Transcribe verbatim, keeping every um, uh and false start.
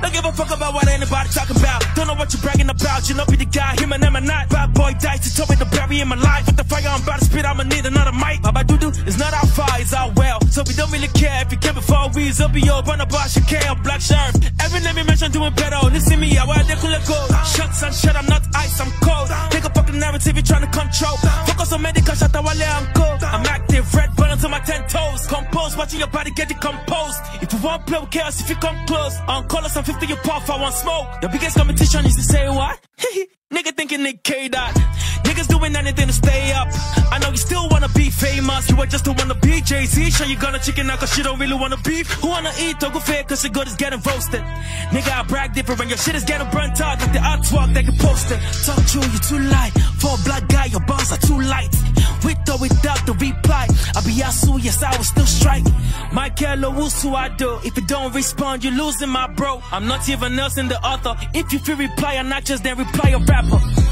Don't give a fuck about what anybody talking about. Don't know what you're bragging about. You know be the guy, him and them and not. Bad boy dice, he told me to bury in my life. With the fire I'm about to spit, I'ma need another mic. Baba Dudu, it's not our far, it's our well. So we don't really care if you came before we. Up be your burn about your care, black sheriff. Every name you mention doing better. Listen me, I wear the cooler go. Shots and shit, I'm not ice, I'm cold. Take a fucking narrative, you trying to control. Focus on medical, shut up, I'm cold. I'm active, red button to my ten toes. Compose, watching your body get decomposed. If you want play with chaos, if you come close. On colors, I'm fifty, you puff, I want smoke. The biggest competition is to say what? Nigga thinking Nick K dot. Niggas doing anything to stay up. I know you still wanna be famous. You are just to wanna be Jay-Z. Sure you gonna chicken out cause you don't really wanna beef. Who wanna eat or go fair cause your good is getting roasted. Nigga I brag different when your shit is getting burnt out. Like the artwork they can post it. Talk true, you too light. For a black guy your bars are too light. With or without the reply, I be Yasu, yes I will still strike. Michael Owusu I do. If you don't respond, you're losing my bro. I'm not even else in the author. If you feel reply an actress, then reply a rapper.